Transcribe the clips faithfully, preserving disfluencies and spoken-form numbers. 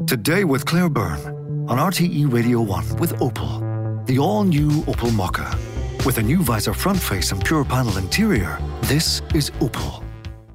Today with Claire Byrne on R T E Radio one with Opel. The all-new Opel Mokka. With a new visor front face and pure panel interior, this is Opel.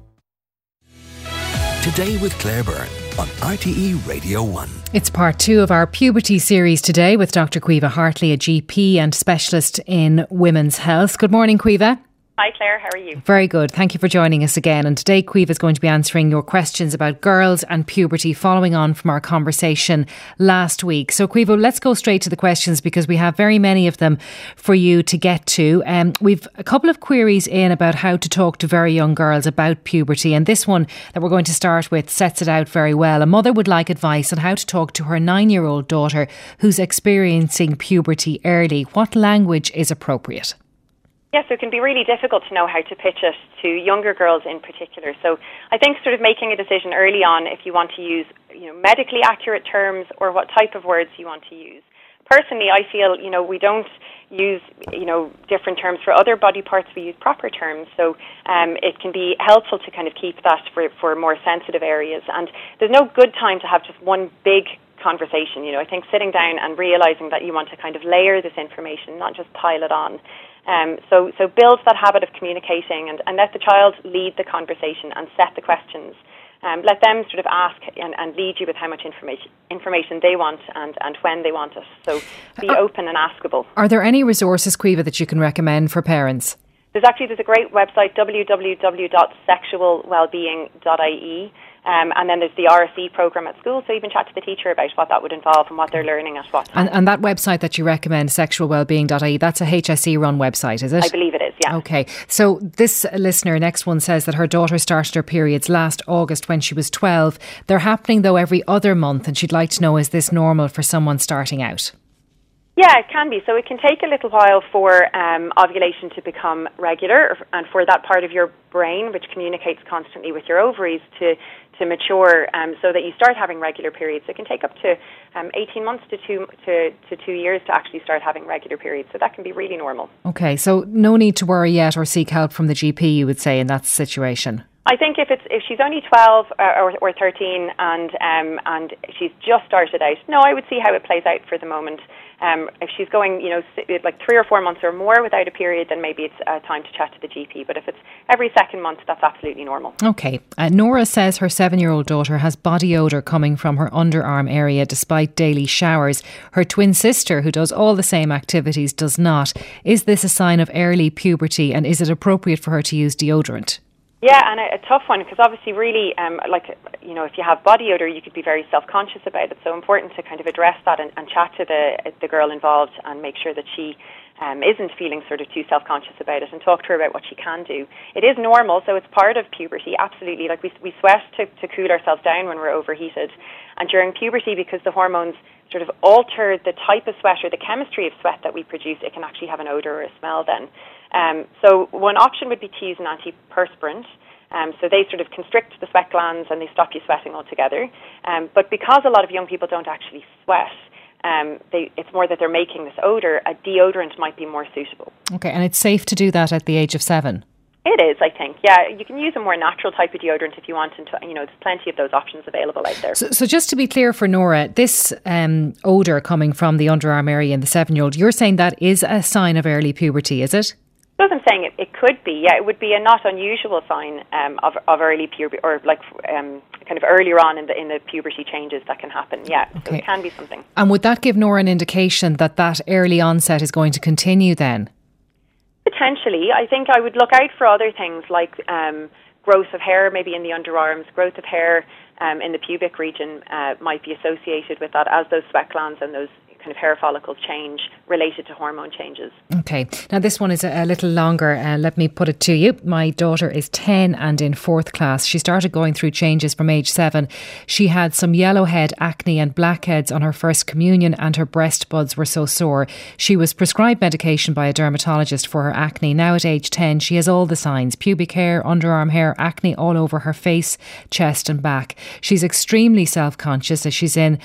Today with Claire Byrne on R T E Radio one. It's part two of our puberty series today with Doctor Caoimhe Hartley, a G P and specialist in women's health. Good morning, Caoimhe. Hi Claire, how are you? Very good. Thank you for joining us again. And today Caoimhe is going to be answering your questions about girls and puberty following on from our conversation last week. So Caoimhe, let's go straight to the questions because we have very many of them for you to get to. Um, we've a couple of queries in about how to talk to very young girls about puberty, and this one that we're going to start with sets it out very well. A mother would like advice on how to talk to her nine-year-old daughter who's experiencing puberty early. What language is appropriate? Yes, so it can be really difficult to know how to pitch it to younger girls in particular. So I think sort of making a decision early on if you want to use, you know, medically accurate terms or what type of words you want to use. Personally, I feel, you know, we don't use, you know, different terms for other body parts. We use proper terms. So um, it can be helpful to kind of keep that for, for more sensitive areas. And there's no good time to have just one big conversation. You know, I think sitting down and realising that you want to kind of layer this information, not just pile it on. Um, so, so build that habit of communicating and, and let the child lead the conversation and set the questions. Um, let them sort of ask and, and lead you with how much information information they want and, and when they want it. So be are, open and askable. Are there any resources, Caoimhe, that you can recommend for parents? There's actually there's a great website, w w w dot sexual wellbeing dot i e. Um, and then there's the R S E programme at school, so you can chat to the teacher about what that would involve and what they're learning at what time. And, and that website that you recommend, sexual wellbeing dot i e, that's a H S E run website, is it? I believe it is, yeah. Okay, so this listener, next one, says that her daughter started her periods last August when she was twelve. They're happening though every other month, and she'd like to know, is this normal for someone starting out? Yeah, it can be. So it can take a little while for um, ovulation to become regular and for that part of your brain, which communicates constantly with your ovaries, to, to mature um, so that you start having regular periods. It can take up to um, eighteen months to two, to, to two years to actually start having regular periods. So that can be really normal. Okay, so no need to worry yet or seek help from the G P, you would say, in that situation? I think if it's if she's only twelve or, or thirteen and um, and she's just started out, no, I would see how it plays out for the moment. Um, if she's going, you know, like three or four months or more without a period, then maybe it's uh, time to chat to the G P. But if it's every second month, that's absolutely normal. Okay. Uh, Nora says her seven-year-old daughter has body odour coming from her underarm area despite daily showers. Her twin sister, who does all the same activities, does not. Is this a sign of early puberty, and is it appropriate for her to use deodorant? Yeah, and a, a tough one because obviously really, um, like, you know, if you have body odour, you could be very self-conscious about it. So important to kind of address that and, and chat to the the girl involved and make sure that she um, isn't feeling sort of too self-conscious about it and talk to her about what she can do. It is normal, so it's part of puberty, absolutely. Like we, we sweat to, to cool ourselves down when we're overheated. And during puberty, because the hormones sort of alter the type of sweat or the chemistry of sweat that we produce, it can actually have an odour or a smell then. Um, so one option would be to use an antiperspirant. Um, so they sort of constrict the sweat glands and they stop you sweating altogether. Um, but because a lot of young people don't actually sweat, um, they, it's more that they're making this odour, a deodorant might be more suitable. Okay, and it's safe to do that at the age of seven? It is, I think. Yeah, you can use a more natural type of deodorant if you want, and you know, there's plenty of those options available out there. So, so just to be clear for Nora, this um, odour coming from the underarm area in the seven-year-old, you're saying that is a sign of early puberty, is it? I am saying it, it could be, yeah. It would be a not unusual sign um, of, of early puberty, or like um, kind of earlier on in the in the puberty changes that can happen, yeah. Okay. So it can be something. And would that give Nora an indication that that early onset is going to continue then? Potentially. I think I would look out for other things like um, growth of hair, maybe in the underarms, growth of hair um, in the pubic region uh, might be associated with that as those sweat glands and those kind of hair follicles change related to hormone changes. Okay. Now this one is a, a little longer. Uh, let me put it to you. My daughter is ten and in fourth class. She started going through changes from age seven. She had some yellow head, acne and blackheads on her first communion, and her breast buds were so sore. She was prescribed medication by a dermatologist for her acne. Now at age ten, she has all the signs: pubic hair, underarm hair, acne all over her face, chest and back. She's extremely self-conscious as she's in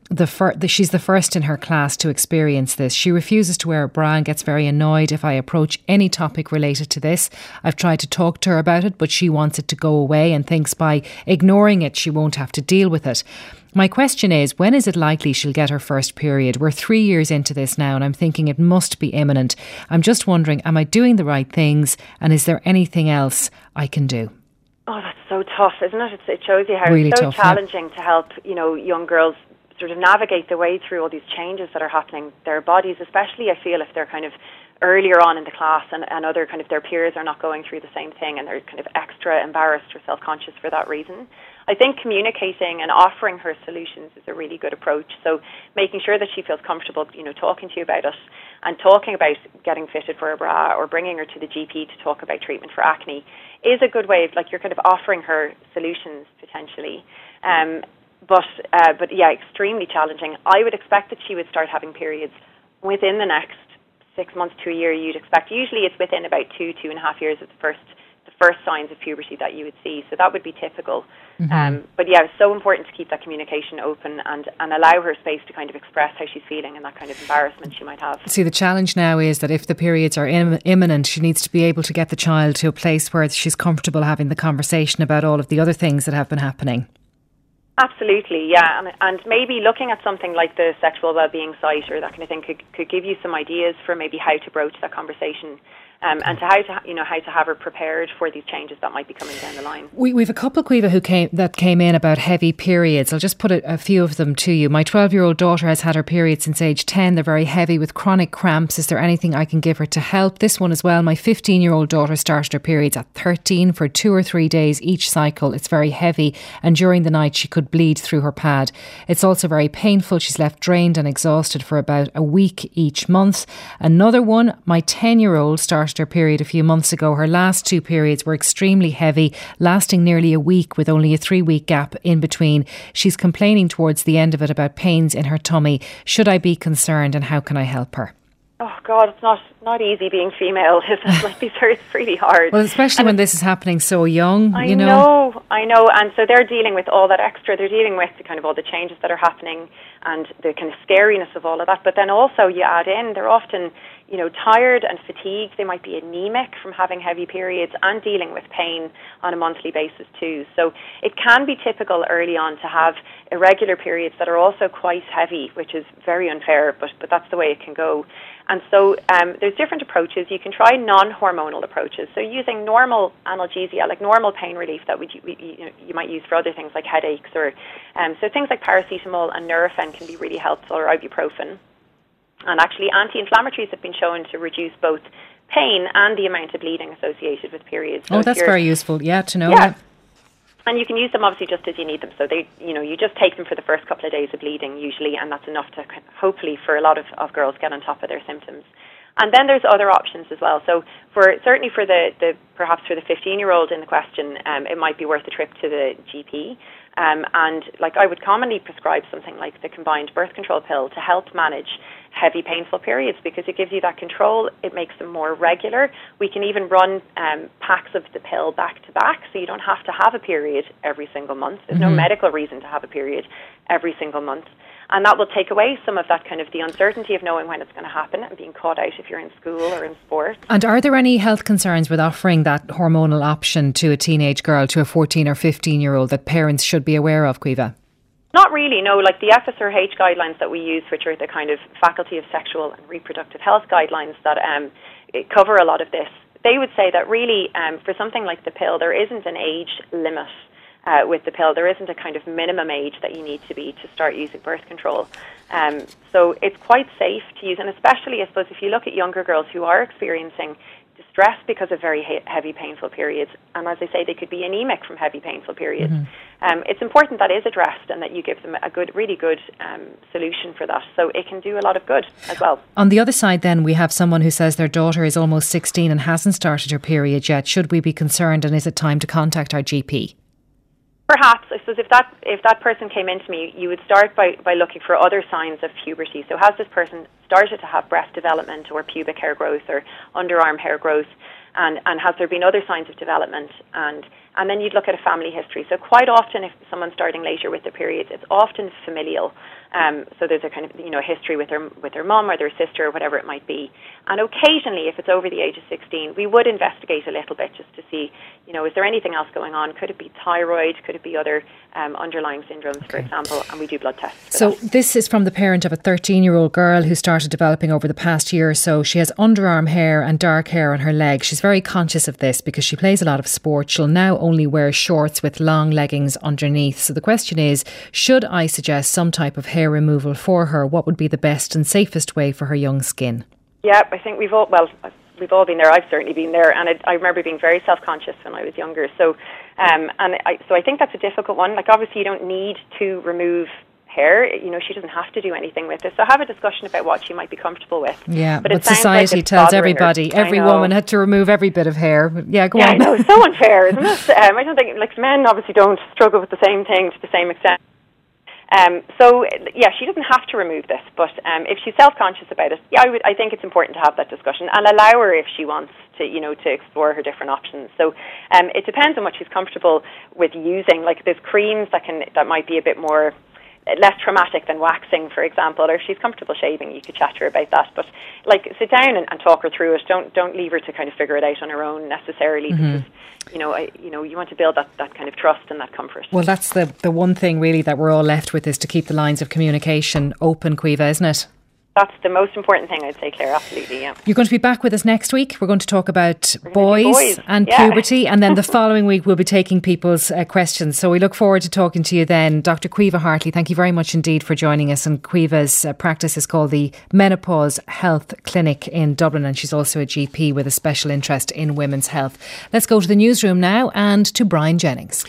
the, fir- the she's the first in her class to experience this. She refuses to wear a bra and gets very annoyed if I approach any topic related to this. I've tried to talk to her about it, but she wants it to go away and thinks by ignoring it she won't have to deal with it. My question is, when is it likely she'll get her first period? We're three years into this now and I'm thinking it must be imminent. I'm just wondering, am I doing the right things and is there anything else I can do? Oh, that's so tough, isn't it? It's, it shows you how really it's so tough, challenging yeah. to help, you know, young girls sort of navigate the way through all these changes that are happening. Their bodies, especially, I feel, if they're kind of earlier on in the class and, and other kind of their peers are not going through the same thing and they're kind of extra embarrassed or self-conscious for that reason. I think communicating and offering her solutions is a really good approach. So making sure that she feels comfortable, you know, talking to you about it and talking about getting fitted for a bra or bringing her to the G P to talk about treatment for acne is a good way of, like, you're kind of offering her solutions potentially. Um, but, uh, but yeah, extremely challenging. I would expect that she would start having periods within the next six months to a year, you'd expect. Usually it's within about two, two and a half years of the first the first signs of puberty that you would see. So that would be typical. Mm-hmm. Um, but yeah, it's so important to keep that communication open and, and allow her space to kind of express how she's feeling and that kind of embarrassment she might have. See, the challenge now is that if the periods are im- imminent, she needs to be able to get the child to a place where she's comfortable having the conversation about all of the other things that have been happening. Absolutely, yeah, and, and maybe looking at something like the sexual wellbeing site or that kind of thing could, could give you some ideas for maybe how to broach that conversation. Um, and to how to you know how to have her prepared for these changes that might be coming down the line. We we've a couple of Caoimhe who came that came in about heavy periods. I'll just put a, a few of them to you. My twelve-year-old daughter has had her periods since age ten. They're very heavy with chronic cramps. Is there anything I can give her to help? This one as well. My fifteen-year-old daughter started her periods at thirteen for two or three days each cycle. It's very heavy, and during the night she could bleed through her pad. It's also very painful. She's left drained and exhausted for about a week each month. Another one. My ten-year-old started her period a few months ago. Her last two periods were extremely heavy, lasting nearly a week with only a three-week gap in between. She's complaining towards the end of it about pains in her tummy. Should I be concerned and how can I help her? Oh God, it's not not easy being female, is it? Like, these are, it's really hard. Well, especially and when this is happening so young, I you know. know, I know, and so they're dealing with all that extra. They're dealing with the kind of all the changes that are happening and the kind of scariness of all of that. But then also you add in, they're often, you know, tired and fatigued. They might be anemic from having heavy periods and dealing with pain on a monthly basis too. So it can be typical early on to have irregular periods that are also quite heavy, which is very unfair, but, but that's the way it can go. And so um, there's different approaches. You can try non-hormonal approaches. So using normal analgesia, like normal pain relief that would you, you, know, you might use for other things like headaches, or um, so things like paracetamol and Nurofen can be really helpful, or ibuprofen. And actually anti-inflammatories have been shown to reduce both pain and the amount of bleeding associated with periods. So oh, that's very useful, yeah, to know. Yeah. yeah. And you can use them obviously just as you need them. So they, you know, you just take them for the first couple of days of bleeding usually, and that's enough to hopefully for a lot of, of girls get on top of their symptoms. And then there's other options as well. So for certainly for the, the perhaps for the fifteen-year-old in the question, um, it might be worth a trip to the G P. Um, and like I would commonly prescribe something like the combined birth control pill to help manage heavy painful periods, because it gives you that control. It makes them more regular. We can even run um, packs of the pill back to back, so you don't have to have a period every single month. There's mm-hmm. no medical reason to have a period every single month. And that will take away some of that kind of the uncertainty of knowing when it's going to happen and being caught out if you're in school or in sports. And are there any health concerns with offering that hormonal option to a teenage girl, to a fourteen or fifteen year old, that parents should be aware of, Caoimhe? Not really, no. Like the F S R H guidelines that we use, which are the kind of Faculty of Sexual and Reproductive Health guidelines that um, cover a lot of this, they would say that really um, for something like the pill, there isn't an age limit. Uh, with the pill, there isn't a kind of minimum age that you need to be to start using birth control. Um, so it's quite safe to use, and especially, I suppose, if you look at younger girls who are experiencing distress because of very he- heavy painful periods, and as I say, they could be anemic from heavy painful periods. Mm-hmm. Um, it's important that is addressed and that you give them a good, really good um, solution for that. So it can do a lot of good as well. On the other side then, we have someone who says their daughter is almost sixteen and hasn't started her period yet. Should we be concerned, and is it time to contact our G P? Perhaps, I suppose if that if that person came into me, you would start by, by looking for other signs of puberty. So has this person started to have breast development or pubic hair growth or underarm hair growth? and, and has there been other signs of development, and and then you'd look at a family history. So quite often, if someone's starting later with their periods, it's often familial. Um, so there's a kind of, you know, history with their with their mum or their sister or whatever it might be. And occasionally, if it's over the age of sixteen, we would investigate a little bit just to see, you know, is there anything else going on? Could it be thyroid? Could it be other um, underlying syndromes, for example? And we do blood tests for So that. This is from the parent of a thirteen-year-old girl who started developing over the past year or so. She has underarm hair and dark hair on her legs. She's very conscious of this because she plays a lot of sport. She'll now only wear shorts with long leggings underneath. So the question is, should I suggest some type of hair removal for her? What would be the best and safest way for her young skin? Yeah, I think we've all, well, we've all been there. I've certainly been there, and it, I remember being very self-conscious when I was younger. So, um, and I, so I think that's a difficult one. Like, obviously, you don't need to remove hair. You know, she doesn't have to do anything with it. So have a discussion about what she might be comfortable with. Yeah, but, but society like tells everybody, her. every woman had to remove every bit of hair. But yeah, go yeah, on. I know, it's so unfair, isn't it? Um, I don't think, like, men obviously don't struggle with the same thing to the same extent. Um, so, yeah, she doesn't have to remove this, but um, if she's self-conscious about it, yeah, I, would, I think it's important to have that discussion and allow her, if she wants to, you know, to explore her different options. So um, it depends on what she's comfortable with using. Like, there's creams that can that might be a bit more less traumatic than waxing, for example, or if she's comfortable shaving, you could chat to her about that. But, like, sit down and, and talk her through it. Don't don't leave her to kind of figure it out on her own necessarily, mm-hmm. because, you know, I, you know, you want to build that, that kind of trust and that comfort. Well, that's the, the one thing really that we're all left with, is to keep the lines of communication open, Caoimhe, isn't it? That's the most important thing, I'd say, Claire, absolutely, yeah. You're going to be back with us next week. We're going to talk about boys, boys and yeah. puberty, and then the following week we'll be taking people's uh, questions. So we look forward to talking to you then. Doctor Caoimhe Hartley, thank you very much indeed for joining us. And Caoimhe's uh, practice is called the Menopause Health Clinic in Dublin, and she's also a G P with a special interest in women's health. Let's go to the newsroom now and to Brian Jennings.